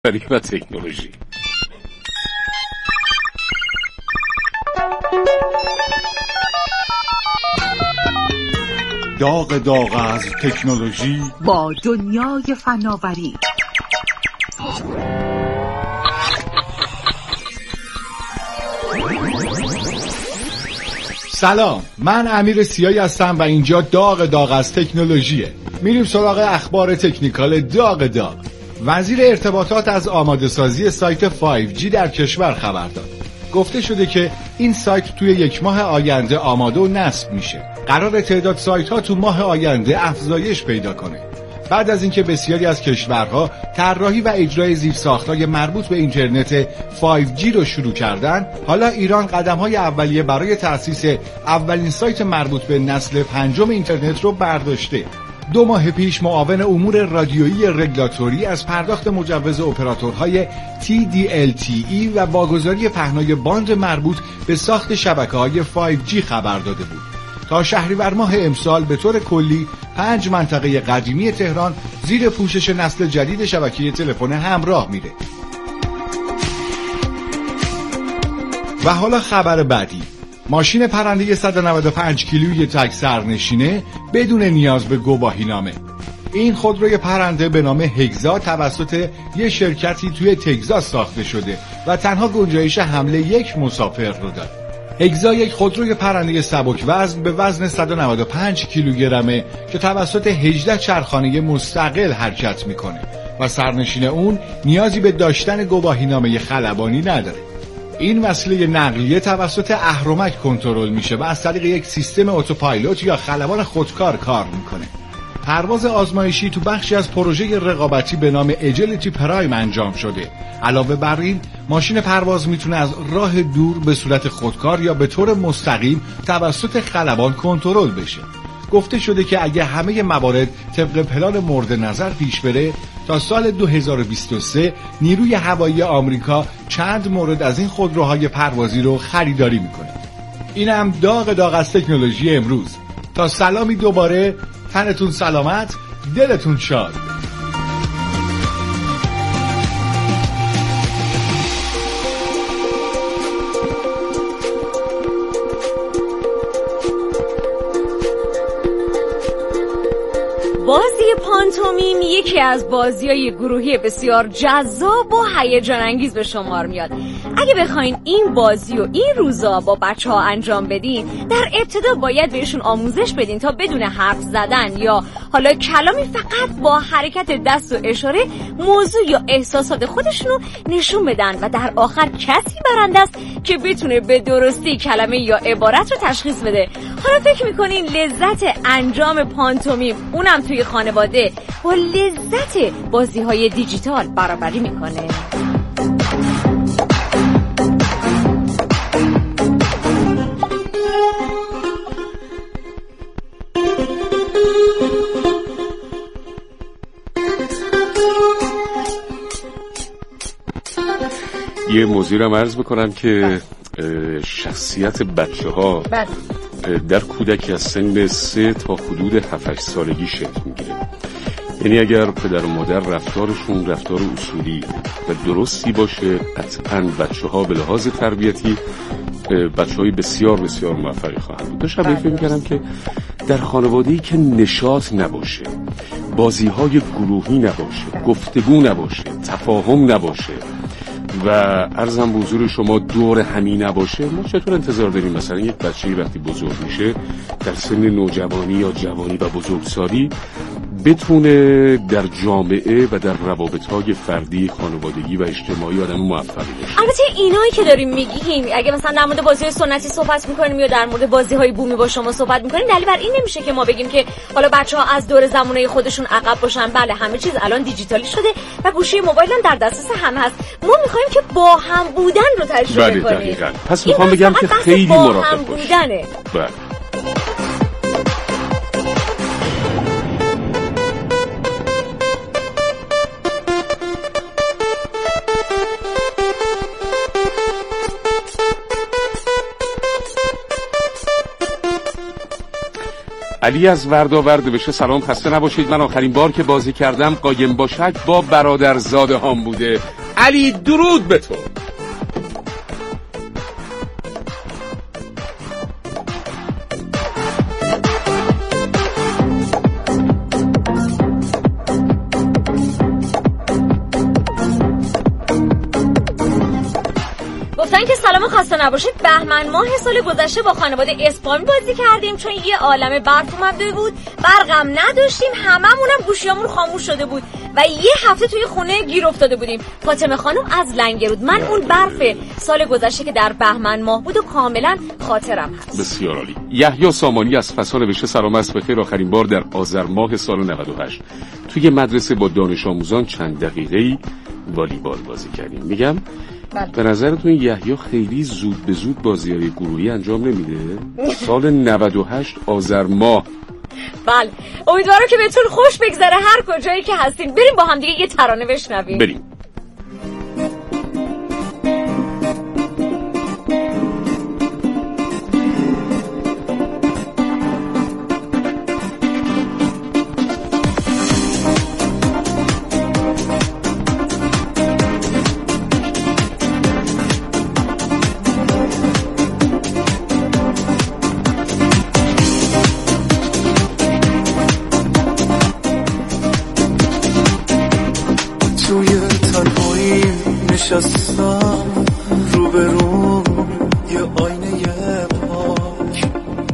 و تکنولوژی. داغ از تکنولوژی با دنیای فناوری. سلام، من امیر سیایی هستم و اینجا داغ از تکنولوژیه. میریم سراغ اخبار تکنیکال داغ. وزیر ارتباطات از آماده سازی سایت 5G در کشور خبر داد. گفته شده که این سایت توی یک ماه آینده آماده و نصب میشه. قرار تعداد سایت ها تو ماه آینده افزایش پیدا کنه. بعد از اینکه بسیاری از کشورها طراحی و اجرای زیرساخت‌های مربوط به اینترنت 5G رو شروع کردن، حالا ایران قدم‌های اولیه برای تأسیس اولین سایت مربوط به نسل پنجم اینترنت رو برداشته. 2 ماه پیش معاون امور رادیویی رگولاتوری از پرداخت مجوز اپراتورهای TD-LTE و واگذاری پهنای باند مربوط به ساخت شبکه‌های 5G خبر داده بود. تا شهریور ماه امسال به طور کلی 5 منطقه قدیمی تهران زیر پوشش نسل جدید شبکه تلفن همراه میره. و حالا خبر بعدی. ماشین پرنده 195 کیلویی تک سرنشینه بدون نیاز به گواهینامه. این خودروی پرنده به نام هگزا توسط یک شرکتی توی تگزاس ساخته شده و تنها گنجایش حمل یک مسافر رو داره. هگزا یک خودروی پرنده سبک وزن به وزن 195 کیلوگرمه که توسط 18 چرخانه مستقل حرکت میکنه و سرنشین اون نیازی به داشتن گواهینامه خلبانی نداره. این وسیله نقلیه توسط اهرمک کنترل میشه و از طریق یک سیستم اتوپایلوت یا خلبان خودکار کار میکنه. پرواز آزمایشی تو بخشی از پروژه رقابتی به نام اجیلیتی پرایم انجام شده. علاوه بر این، ماشین پرواز میتونه از راه دور به صورت خودکار یا به طور مستقیم توسط خلبان کنترل بشه. گفته شده که اگه همه موارد طبق پلان مورد نظر پیش بره، تا سال 2023 نیروی هوایی آمریکا چند مورد از این خودروهای پروازی رو خریداری میکنه. اینم داغ از تکنولوژی امروز. تا سلامی دوباره، تنتون سلامت، دلتون شاد. بازی پانتومیم یکی از بازی‌های گروهی بسیار جذاب و هیجان انگیز به شمار میاد. اگه بخواین این بازی و این روزا با بچه‌ها انجام بدین، در ابتدا باید بهشون آموزش بدین تا بدون حرف زدن یا حالا کلامی فقط با حرکت دست و اشاره موضوع یا احساسات خودشون رو نشون بدن و در آخر کسی برنده است که بتونه به درستی کلمه یا عبارت رو تشخیص بده. حالا فکر می‌کنین لذت انجام پانتومیم اونم توی خانواده با لذت بازی‌های دیجیتال برابری میکنه؟ یه موضوع رو عرض بکنم که شخصیت بچه‌ها در کودکی از سن 3 تا حدود 7-8 سالگی شکل میگیره. یعنی اگر پدر و مادر رفتارشون رفتار اصولی و درستی باشه، قطعاً بچه‌ها به لحاظ تربیتی بچه‌های بسیار بسیار موفقی خواهند بود. داشتم فکر می‌کردم که در خانواده‌ای که نشاط نباشه، بازی‌های گروهی نباشه، گفتگو نباشه، تفاهم نباشه و عرضم به حضور شما دور همی نباشه، ما چطور انتظار داریم مثلا یک بچه‌ای وقتی بزرگ میشه در سن نوجوانی یا جوانی و بزرگسالی بتونه در جامعه و در روابط‌های فردی، خانوادگی و اجتماعی آدم موفقی باشه. البته اینایی که داریم میگیم، اگه مثلا در مورد بازی‌های سنتی صحبت می‌کنیم یا در مورد بازی‌های بومی با شما صحبت می‌کنیم، دلیل بر این نمیشه که ما بگیم که حالا بچه‌ها از دور زمانه خودشون عقب باشن. بله، همه چیز الان دیجیتالی شده و گوشی موبایل هم در دسترس همه هست. ما می‌خوایم که با هم بودن رو تجربه کنیم. دقیقاً. پس می‌خوام بگم که خیلی مراقب باشید. بله. علی از وردآورد بشه سلام، خسته نباشید. من آخرین بار که بازی کردم قایم با شک با برادرزاده هام بوده. علی درود به تو. گفتن که سلام خسته نباشید. بهمن ماه سال گذشته با خانواده اسپان بازی کردیم چون یه عالمه برف اومده بود، برقم نداشتیم، هممونم گوشیامون خاموش شده بود و یه هفته توی خونه گیر افتاده بودیم. فاطمه خانم از لنگرود. من اون برف سال گذشته که در بهمن ماه بود و کاملا خاطرم هست. بسیار عالی. یحیی سامانی از فسان نوشته سلام است بخیر. آخرین بار در آذر ماه سال 98 توی مدرسه با دانش آموزان چند دقیقه‌ای والیبال بازی کردیم. میگم به نظرتون یحیی خیلی زود به زود بازی‌های گروهی انجام نمیده؟ سال 98 آذر ماه. بله، امیدوارم که بهتون خوش بگذره هر کجایی که هستین. بریم با هم دیگه یه ترانه بشنویم. بریم. نشستم روبرو یه آینه پاک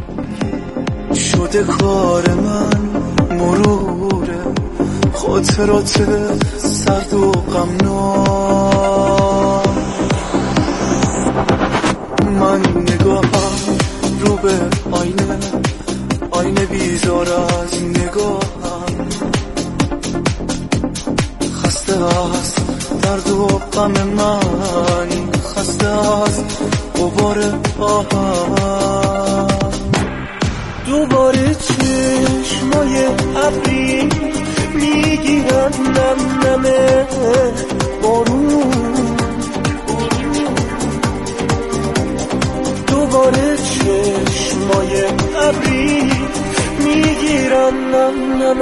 شده کار من مروره خاطرات سرد و غمناک من نگاهم رو به آینه بیزار از نگاهم خسته است درد و غم من خسته از غبار آهم دوباره چشمای ابری میگیرن نم بارون دوباره چشمای ابری میگیرن نم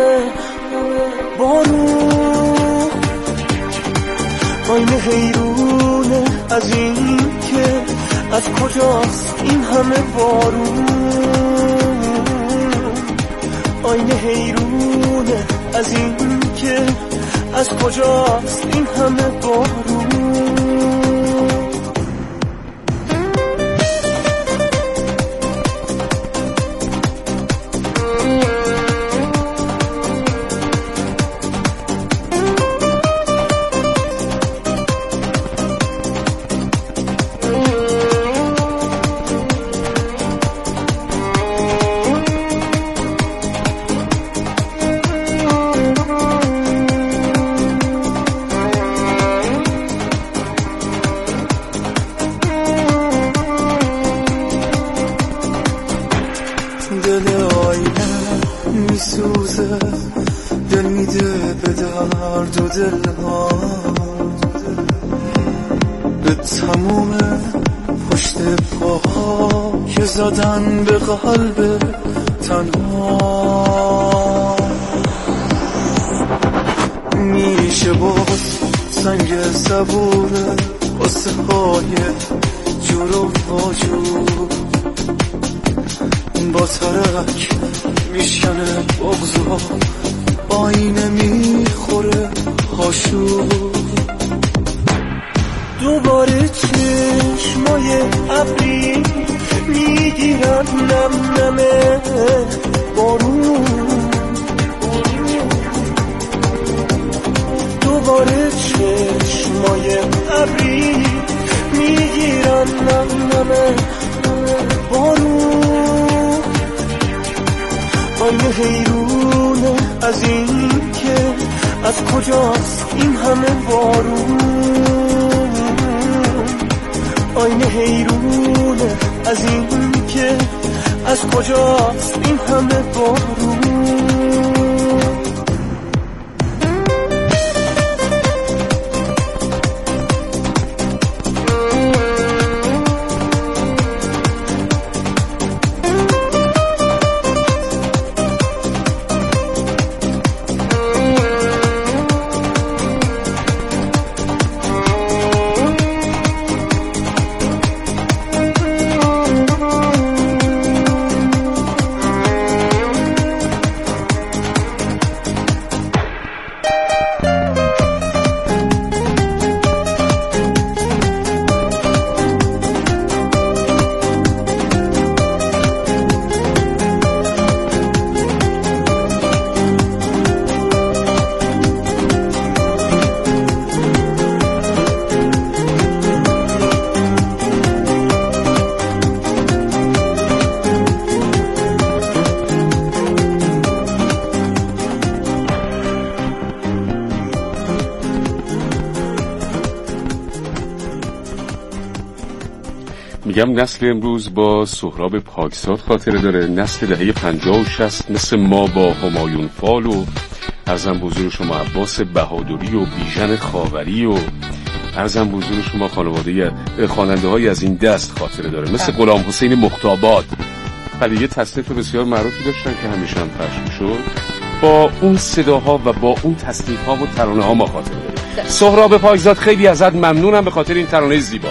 بارون آینه حیرونه از این که از کجاست این همه بارون آینه حیرونه از این که از کجاست این همه بارون زدن به قلب تنها میشه باز سنگ صبور قصه های جور و واجور با ترک میشکنه بغضا آینه میخوره هاشور دوباره چشمای ابری میگیرن نم بارون دوباره چشمای ابری میگیرن نم بارون آینه حیرونه از این که از کجاست این همه بارون آینه حیرونه از این که از کجاست این همه بارون میگم نسل امروز با سهراب پاکزاد خاطره داره، نسل دهه 50 و 60 مثل ما با همایون فال و ارزم بزرگ شما عباس بهادری و بیژن خاوری و ارزم بزرگ شما خانواده خواننده های از این دست خاطره داره، مثل غلام حسین مختاباد. ولی یه تصنیف بسیار معروفی داشتن که همیشه هم پخش میشد. با اون صداها و با اون تصنیف ها و ترانه ها ما خاطره داریم. سهراب پاکزاد خیلی ازت ممنونم به خاطر این ترانه زیبا.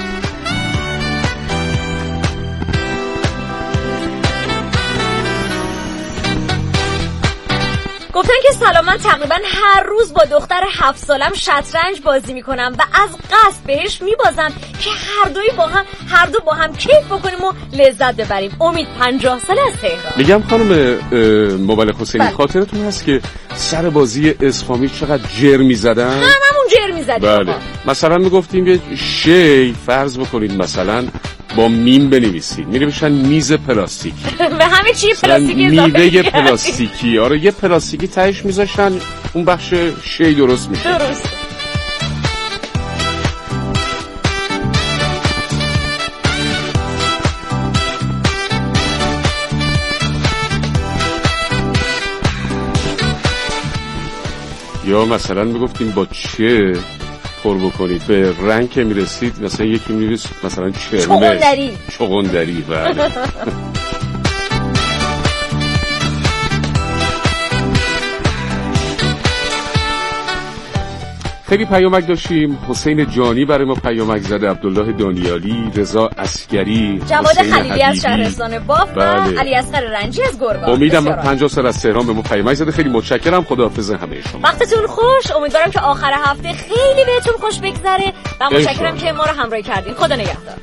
گفتن که سلام، من تقریبا هر روز با دختر 7 سالم شطرنج بازی میکنم و از قصد بهش میبازم که هر دو با هم کیف بکنیم و لذت ببریم. امید 50 سال از تهران. میگم خانم مبلغ حسینی، خاطرتون هست که سر بازی اسفامی چقدر جر میزدن؟ هممون جر میزدیم. بله. مثلا میگفتیم که شی فرض بکنید مثلا با میم بنویسید، می‌نوشتن میز پلاستیکی و همه چی پلاستیکی، میوه پلاستیکی. آره یه پلاستیکی تهش میذاشتن اون بخش شی درست میشه. درست. یا مثلا میگفتیم با چه پر بکنید، به رنگ که میرسید مثلا یکی می‌نویس مثلا چغندری. بله. خیلی پیامک داشتیم. حسین جانی برای ما پیامک زده، عبدالله دانیالی، رضا عسکری، جواد خلیلی از شهرستان باف و علی اصغر رنجی از گرگان. امیدم 50 سال از تهران به ما پیامک زده. خیلی متشکرم. خداحافظ همه شما. وقتتون خوش. امیدوارم که آخر هفته خیلی بهتون خوش بگذره و متشکرم که ما رو همراهی کردین. خدا نگهدار.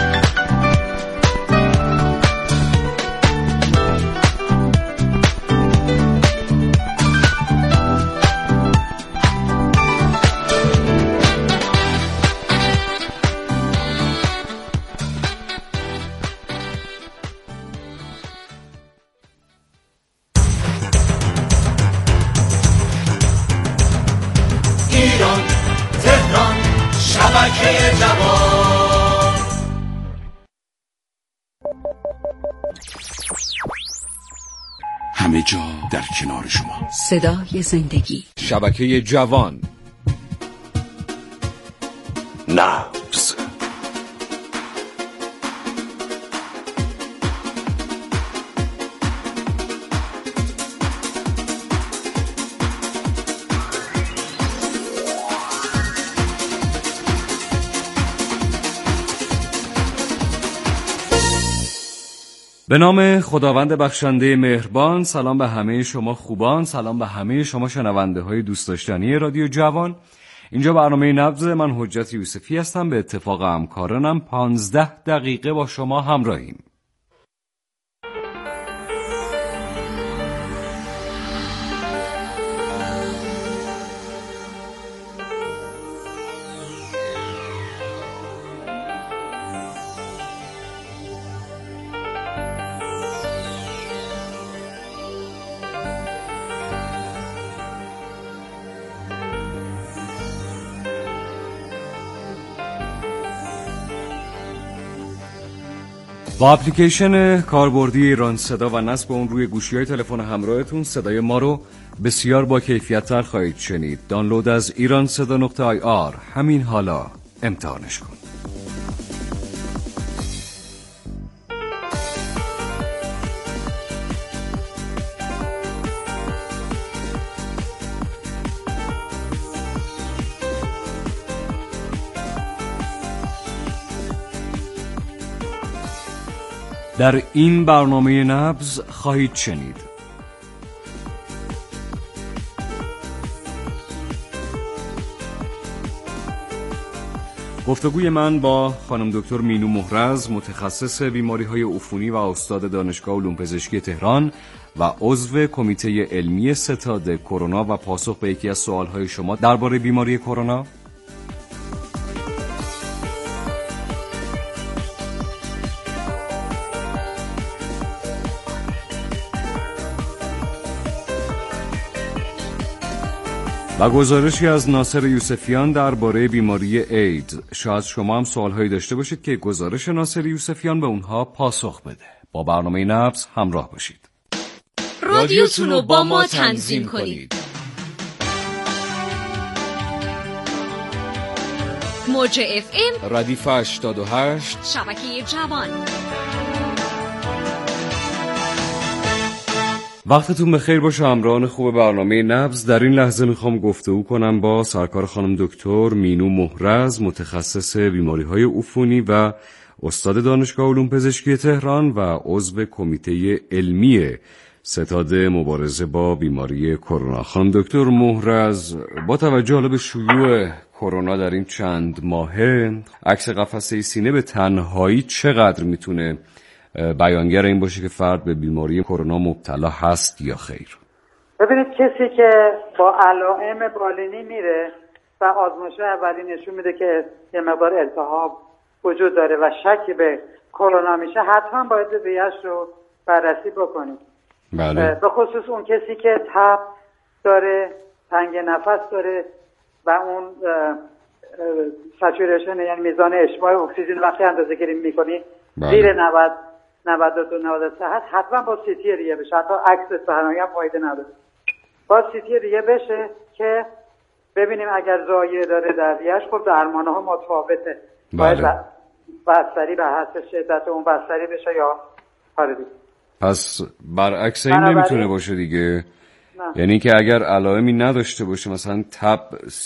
همه جا در کنار شما. صدای زندگی. شبکه جوان. نبض. به نام خداوند بخشنده مهربان. سلام به همه شما خوبان، سلام به همه شما شنونده های دوست داشتنی رادیو جوان. اینجا برنامه نبض، من حجت یوسفی هستم. به اتفاق همکارانم 15 دقیقه با شما همراهیم. با اپلیکیشن کاربردی ایران صدا و نصب اون روی گوشی‌های تلفن همراهتون صدای ما رو بسیار با کیفیت‌تر خواهید شنید. دانلود از iranseda.ir همین حالا امتحانش کن. در این برنامه نبض خواهید شنید گفتگوی من با خانم دکتر مینو محرز، متخصص بیماری‌های عفونی و استاد دانشگاه علوم پزشکی تهران و عضو کمیته علمی ستاد کرونا و پاسخ به یکی از سوال‌های شما درباره بیماری کرونا. و گزارشی از ناصر یوسفیان درباره بیماری ایدز. شاید شما هم سوالهایی داشته باشید که گزارش ناصر یوسفیان به اونها پاسخ بده. با برنامه نبض همراه باشید. رادیوتون رو با ما تنظیم کنید. موج FM ردیف 88 شبکه جوان. وقتتون بخیر باشه همراهان خوب برنامه نبض. در این لحظه میخوام گفتگو کنم با سرکار خانم دکتر مینو محرز، متخصص بیماری‌های عفونی و استاد دانشگاه علوم پزشکی تهران و عضو کمیته علمی ستاد مبارزه با بیماری کرونا. خانم دکتر محرز، با توجه حالا به شیوع کرونا در این چند ماهه، عکس قفسه سینه به تنهایی چقدر میتونه بیانگر این باشه که فرد به بیماری کرونا مبتلا هست یا خیر؟ ببینید، کسی که با علائم بالینی میره و آزمایش اولی نشون میده که یه مقدار التهاب وجود داره و شکی به کرونا میشه، حتما باید ریش رو بررسی بکنیم. بله. به خصوص اون کسی که تب داره، تنگ نفس داره و اون سچوریشن یعنی میزان اشباع اکسیژن وقتی اندازه گیری میکنی زیر 90 92 93 هست، حتما با سیتی ریه بشه. حتی عکس صحنایی هم فایده نداره. با سیتی ریه بشه که ببینیم اگر زایه داره در ریهش، خب درمان‌ها متفاوته. باید بستری به حسب شدت اون بستری بشه یا کار دیگه. پس برعکس این نمیتونه باشه دیگه. یعنی که اگر علائمی نداشته باشه، مثلا تب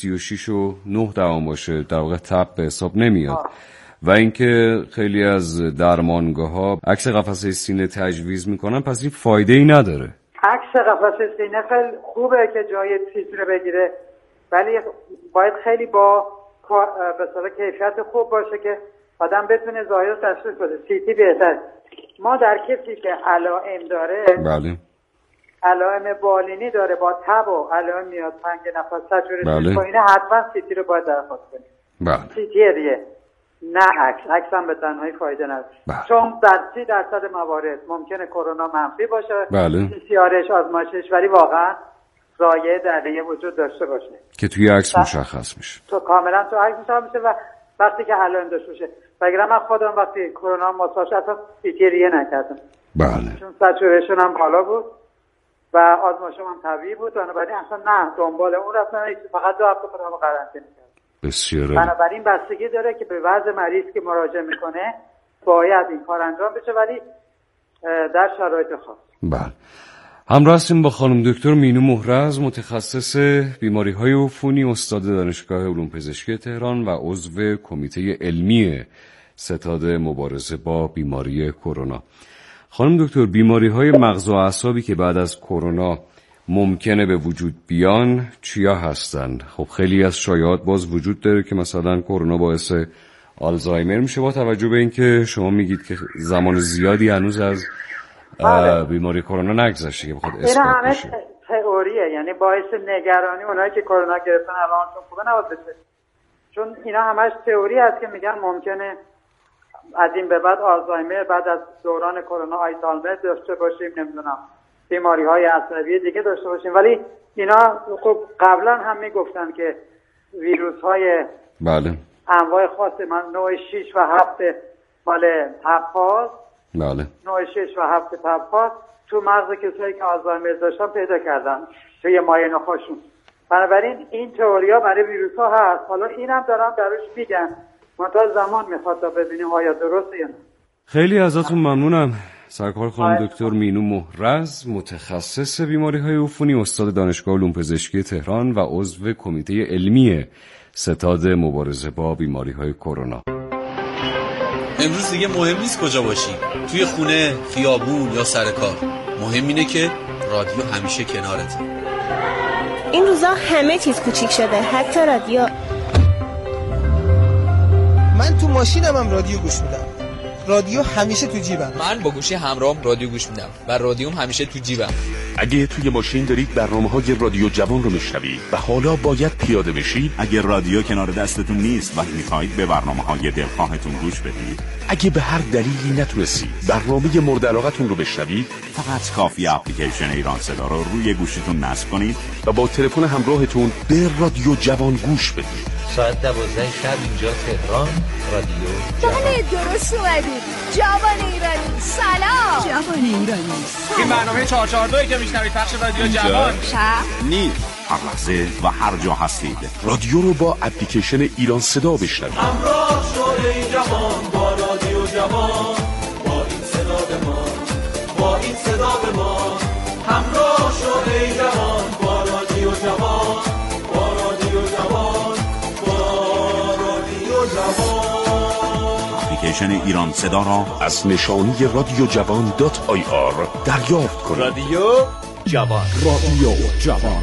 36.9 باشه، در واقع تب به حساب نمیاد. و اینکه خیلی از درمانگاه‌ها عکس قفسه سینه تجویز میکنن، پس این فایده ای نداره. عکس قفسه سینه خیلی خوبه که جای سیتی رو بگیره، ولی باید خیلی با به اصطلاح کیفیت خوب باشه که آدم بتونه ظاهر تشخیص بده. سیتی بهتر. ما در کسی که علائم داره، بله، علائم بالینی داره، با تب و علائم میاد، تنگ نفس، سچوریشن پایینه، حتما سیتی رو باید درخواست کنیم. بله. سیتی ریه، نه عکس هم به تنهایی فایده نداره. چون در 30% موارد ممکنه کرونا منفی باشه. بله. PCR آزمایشش ولی واقعا زایه در ریه وجود داشته باشه که توی عکس مشخص میشه. تو کاملا تو عکس مشخص میشه و وقتی که علائم داشته باشه. وگرنه من خودم وقتی کرونا مثبت شد اصلا سیتی ریه نکردم. بله. چون سچوریشن هم بالا بود و آزمایشم هم طبیعی بود، بنابراین اصلا نه دنبال اون رفتن، فقط 2 هفته خودم قرنطینه کردم. بسیار. بنابراین بستگی داره که به وضع مریض که مراجعه میکنه باید این کار انجام بشه، ولی در شرایط خاص. بله. همراه هستیم با خانم دکتر مینو محرز، متخصص بیماری‌های عفونی، استاد دانشگاه علوم پزشکی تهران و عضو کمیته علمی ستاد مبارزه با بیماری کرونا. خانم دکتر، بیماری‌های مغز و اعصابی که بعد از کرونا ممکنه به وجود بیان چیا هستند؟ خب خیلی از شایعات باز وجود داره که مثلا کرونا باعث آلزایمر میشه، با توجه به اینکه شما میگید که زمان زیادی هنوز از بیماری کرونا نگذشته که بخواد اثبات بشه. این همه تئوریه، یعنی باعث نگرانی اونایی که کرونا گرفتن الانشون خوبه نباید بشه، چون اینا همش تئوری هست که میگن ممکنه از این به بعد آلزایمر، بعد از دوران کرونا آلزایمر داشته باشیم، نمیدونم بیماری‌های عصبی دیگه داشته باشیم. ولی اینا خب قبلا هم میگفتن که ویروس‌های بله انواع خاص، من نوع 6 و 7 مال تب‌ها، بله نوع 6 و 7 تب‌ها تو مغز کسایی که آلزایمر داشتن پیدا کردن توی مایع نخاشون. بنابراین این تئوریا برای ویروس‌ها هست. حالا اینم دارن دروش میگن، منتها زمان میخواد تا ببینیم آیا درسته یا نه. خیلی ازتون ممنونم سرکار خانم دکتر مینو محرز، متخصص بیماری‌های عفونی، استاد دانشگاه علوم پزشکی تهران و عضو کمیته علمی ستاد مبارزه با بیماری‌های کرونا. امروز دیگه مهم نیست کجا باشیم، توی خونه، خیابون یا سر کار، مهم اینه که رادیو همیشه کنارته. این روزا همه چیز کوچیک شده، حتی رادیو. من تو ماشینم هم رادیو گوش میدم. رادیو همیشه تو جیبم. من با گوشی همراهم رادیو گوش میدم و رادیوم همیشه تو جیبم. اگه توی ماشین دارید برنامه‌های رادیو جوان رو میشنوید و حالا باید پیاده بشید، اگه رادیو کنار دستتون نیست و میخواید به برنامه‌های دلخواهتون گوش بدید، اگه به هر دلیلی نتونستید برنامه مورد علاقتون رو بشنوید، فقط کافی اپلیکیشن ایران صدا رو روی گوشیتون نصب کنید و با تلفن همراهتون به رادیو جوان گوش بدید. ساعت 12 شب اینجا تهران، رادیو بله درست اومدید. جوان ایرانی سلام. جوان ایرانی این برنامه 442 که میشنوید پخش رادیو جوان نیست. هر لحظه و هر جا هستید رادیو رو با اپلیکیشن ایران صدا بشنوید. همراه شو ای جوان با رادیو جوان، با این صدا به ما، با این صدا به ما. همراه شو ای جوان با رادیو جوان، با رادیو جوان، با رادیو جوان. اپلیکیشن ایران صدا را از نشانی رادیو جوان.ir دریافت کنید. رادیو جوان، رادیو جوان.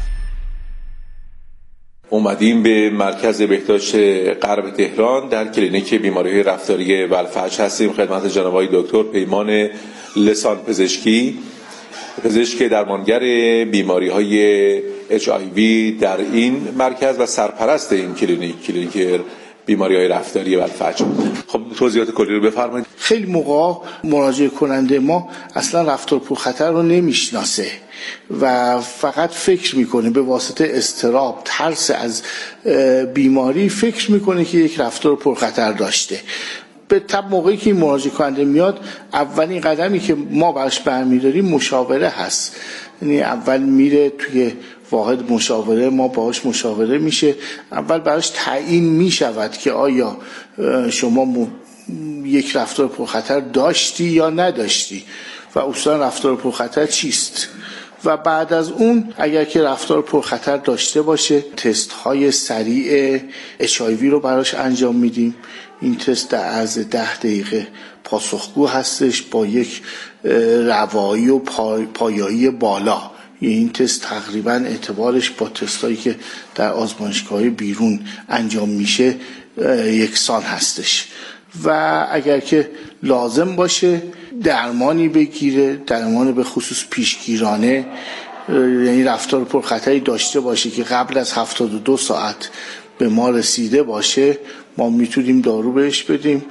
اومدیم به مرکز بهداشت غرب تهران در کلینیک بیماری‌های رفتاری ولفجر هستیم. خدمت جناب آقای دکتر پیمان لسان پزشکی، پزشک درمانگر بیماری‌های HIV در این مرکز و سرپرست این کلینیک بیماری‌های رفتاری ولفجر. خب توضیحات کلی رو بفرمایید. خیلی موقع مراجعه کننده ما اصلا رفتار پرخطر رو نمیشناسه و فقط فکر میکنه به واسطه اضطراب، ترس از بیماری فکر میکنه که یک رفتار پرخطر داشته. به طب موقعی که این مراجعه کننده میاد، اولین قدمی که ما براش برمیداریم مشاوره هست. یعنی اول میره توی واحد مشاوره، ما باهاش مشاوره میشه، اول براش تعیین میشود که آیا شما یک رفتار پرخطر داشتی یا نداشتی و اصلا رفتار پرخطر چیست. و بعد از اون اگر که رفتار پرخطر داشته باشه، تست های سریع HIV رو براش انجام میدیم. این تست در عرض 10 دقیقه پاسخگو هستش با یک روایی و پایایی بالا. این تست تقریبا اعتبارش با تستایی که در آزمایشگاه بیرون انجام میشه یکسان هستش. و اگر که لازم باشه درمانی بگیره، درمان به خصوص پیشگیرانه، یعنی رفتار پرخطری داشته باشه که قبل از 72 ساعت به ما رسیده باشه، ما میتونیم دارو بهش بدیم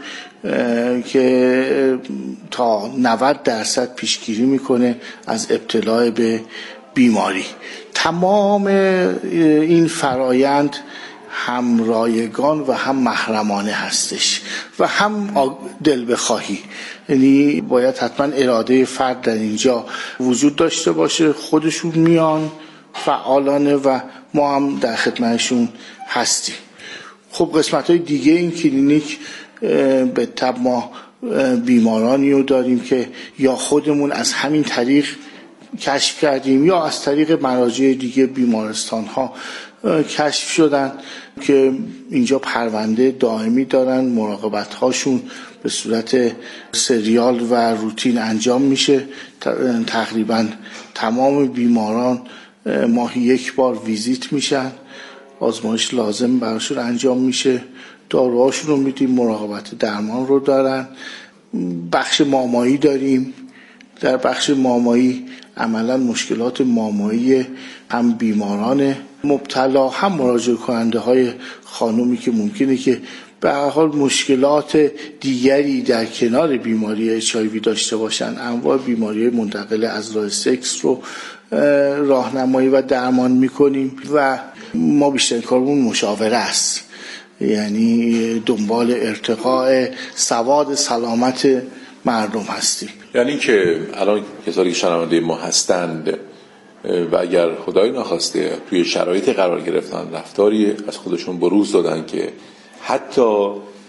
که تا 90% پیشگیری میکنه از ابتلا به بیماری. تمام این فرایند هم رایگان و هم محرمانه هستش و هم دل بخواهی. یعنی باید حتما اراده فرد در اینجا وجود داشته باشه. خودشون میان فعالانه و ما هم در خدمتشون هستیم. خب قسمت‌های دیگه این کلینیک به طب ما بیمارانی رو داریم که یا خودمون از همین طریق کشف کردیم یا از طریق مراجع دیگه بیمارستان ها کشف شدن که اینجا پرونده دائمی دارن. مراقبت هاشون به صورت سریال و روتین انجام میشه. تقریبا تمام بیماران ماهی یک بار ویزیت میشن، آزمایش لازم براشون انجام میشه، داروهاشون رو میدیم، مراقبت درمان رو دارن. بخش مامایی داریم. در بخش مامایی عملا مشکلات مامایی هم بیماران مبتلا هم مراجعه کننده های خانومی که ممکنه که به هر حال مشکلات دیگری در کنار بیماری HIV داشته باشن، انواع بیماری منتقل از راه سکس رو راهنمایی و درمان میکنیم و ما بیشتر کارمون مشاوره است. یعنی دنبال ارتقاء سواد سلامت مردم هستیم. یعنی که الان کسانی که شنونده ما هستند و اگر خدای نخواسته توی شرایط قرار گرفتن، رفتاری از خودشون بروز دادن که حتی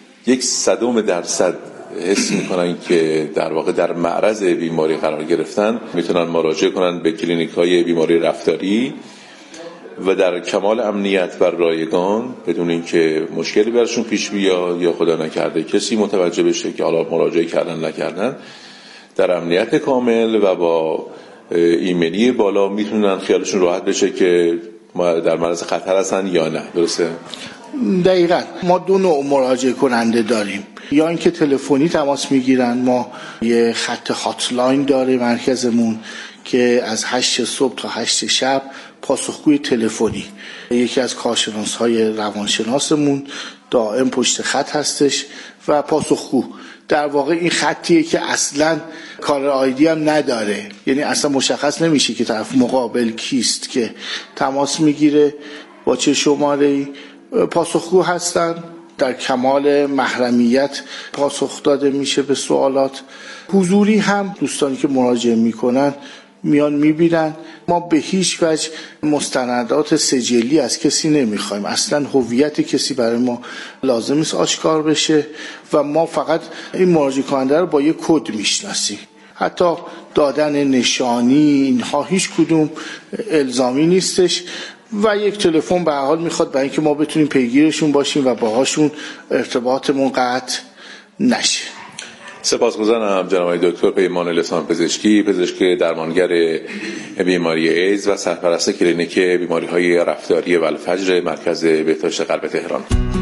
0.01% حس میکنن که در واقع در معرض بیماری قرار گرفتن، میتونن مراجعه کنن به کلینیک‌های بیماری رفتاری و در کمال امنیت و رایگان، بدون اینکه مشکلی براشون پیش بیاد یا خدا نکرده کسی متوجه بشه که حالا مراجعه کردن نکردن، در امنیت کامل و با ایمنی بالا میتونن خیالشون راحت بشه که ما در معرض خطر هستن یا نه. درسته؟ دقیقاً. ما 2 نوع مراجعه کننده داریم. یا اینکه تلفنی تماس میگیرن، ما یه خط هاتلاین داره مرکزمون که از 8 صبح تا 8 شب پاسخگوی تلفنی. یکی از کارشناس‌های روانشناسمون دائم پشت خط هستش و پاسخگو. در واقع این خطیه که اصلا کالر آیدی هم نداره، یعنی اصلا مشخص نمیشه که طرف مقابل کیست که تماس میگیره، با چه شماره‌ای. پاسخگو هستن، در کمال محرمیت پاسخ داده میشه به سوالات. حضوری هم دوستانی که مراجعه میکنن میان میبینن. ما به هیچ وجه مستندات سجلی از کسی نمیخوایم، اصلا هویت کسی برای ما لازم است آشکار بشه و ما فقط این مراجعه کننده رو با یک کد میشناسیم. حتی دادن نشانی اینها هیچ کدوم الزامی نیستش و یک تلفن به هر حال میخواد برای اینکه ما بتونیم پیگیرشون باشیم و باهاشون ارتباطمون قطع نشه. سپاسگزارم جناب آقای دکتر پیمان لسان پزشکی، پزشک درمانگر بیماری ایدز و سرپرست کلینیک بیماری‌های رفتاری والفجر مرکز بهداشت قلب تهران.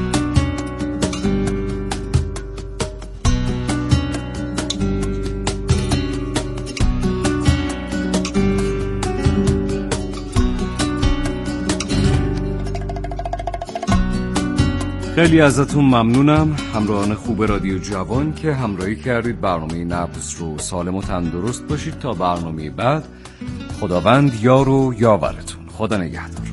خیلی ازتون ممنونم همراهان خوب رادیو جوان که همراهی کردید. برنامه نبض رو سالم و تندرست باشید. تا برنامه بعد، خداوند یار و یاورتون. خدا نگهدار.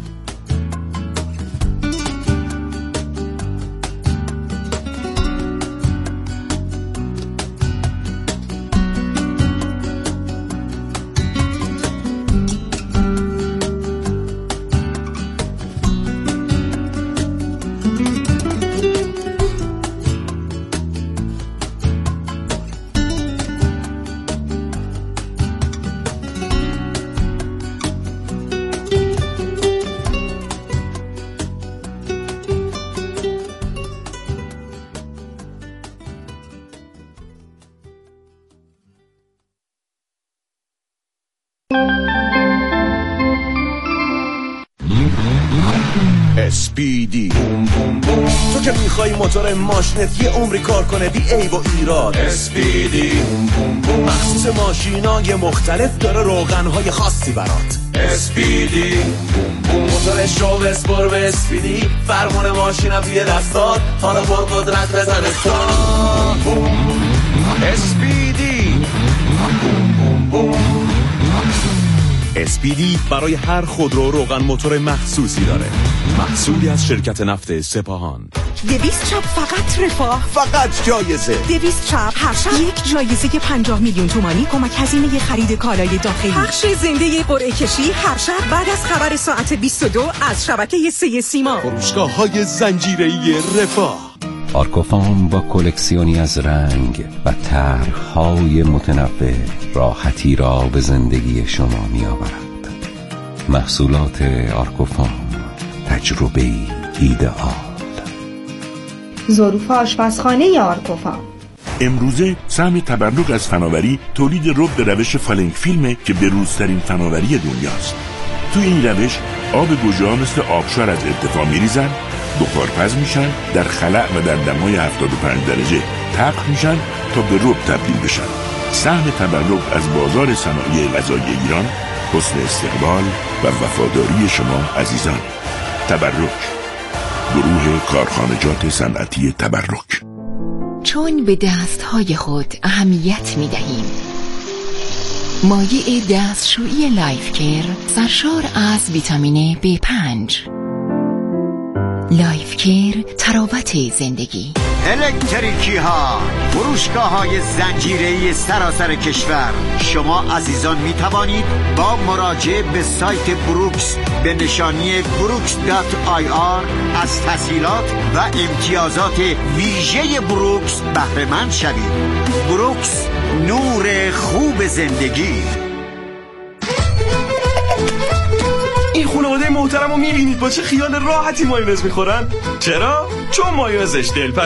SPD تو که میخوای موتور ماشینت یه عمری کار کنه بی عیب و ایراد. SPD مخصوص ماشینای مختلف داره روغنهای خاصی برات. SPD موتورش رو بسپر به SPD، فرمون ماشینم توی دستات، حالا با قدرت بزن استارت. SPD SPD برای هر خودرو روغن موتور مخصوصی داره، محصولی از شرکت نفت سپاهان. 200 چاپ فقط رفاه، فقط جایزه. 200 چاپ هر شب یک جایزه 50 میلیون تومانی کمک هزینه خرید کالای داخلی. پخش زنده قرعه کشی هر شب بعد از خبر ساعت 22 از شبکه 3 سیما. فروشگاه‌های زنجیره‌ای رفاه. آرکوفام با کلکسیونی از رنگ و طرح‌های متنوع راحتی را به زندگی شما می‌آورد. محصولات آرکوفام، تجربه‌ای ایدئال. ظروف آشپزخانه آرکوفام. امروزه سهم تبرک از فناوری تولید رب به روش فالنگ فیلمه که بروزترین فناوری دنیاست. تو این روش آب گوجه‌ها مثل آبشار از ارتفاع می‌ریزن، بخارپز میشن، در خلأ و در دمای 75 درجه طبخ میشن تا به رب تبدیل بشن. سهم تبرک از بازار صنایع غذایی ایران، حسن استقبال و وفاداری شما عزیزان. تبرک، گروه کارخانجات صنعتی تبرک. چون به دستهای خود اهمیت می‌دهیم، مایع دستشویی لایف کیر سرشار از ویتامین B5. لایف کیر، تراوت زندگی. الکتریکی ها، فروشگاه های زنجیره‌ای سراسر کشور. شما عزیزان می توانید با مراجعه به سایت بروکس به نشانی brooks.ir از تسهیلات و امتیازات ویژه بروکس بهره مند شوید. بروکس، نور خوب زندگی. این خانواده محترم رو میبینید با چه خیال راحتی مایونز میخورن؟ چرا؟ چون مایونزش دلپذیره.